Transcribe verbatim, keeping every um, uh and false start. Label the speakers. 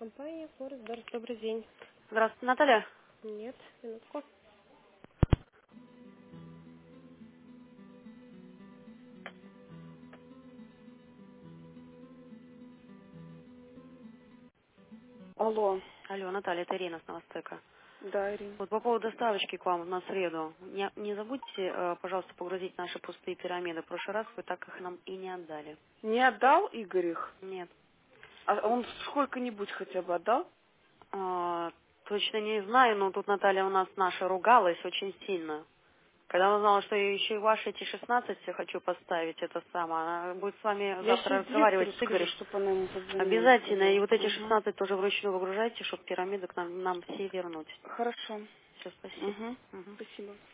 Speaker 1: Компания Форекс. Добрый день.
Speaker 2: Здравствуйте, Наталья.
Speaker 1: Нет, минутку.
Speaker 3: Алло,
Speaker 2: Алло, Наталья, это Ирина с Новостека.
Speaker 3: да, Ирина.
Speaker 2: Вот по поводу доставочки к вам на среду. Не, не забудьте, э, пожалуйста, погрузить наши пустые пирамиды. В прошлый раз вы так их нам и не отдали.
Speaker 3: Не отдал Игорь их?
Speaker 2: Нет.
Speaker 3: А он сколько-нибудь хотя бы отдал?
Speaker 2: А, точно не знаю, но тут Наталья у нас наша ругалась очень сильно. Когда она узнала, что я еще и ваши эти шестнадцать я хочу поставить, это самое, она будет с вами
Speaker 3: Я
Speaker 2: завтра
Speaker 3: сейчас
Speaker 2: разговаривать
Speaker 3: директору
Speaker 2: с
Speaker 3: скажу,
Speaker 2: Игорем.
Speaker 3: чтобы она ему позвонила.
Speaker 2: Обязательно. И
Speaker 3: Сказала.
Speaker 2: вот эти
Speaker 3: Угу.
Speaker 2: шестнадцать тоже вручную выгружайте, чтобы пирамиды к нам, нам все вернуть.
Speaker 3: Хорошо.
Speaker 2: Все, спасибо.
Speaker 3: Угу.
Speaker 2: Мгм.
Speaker 3: Спасибо.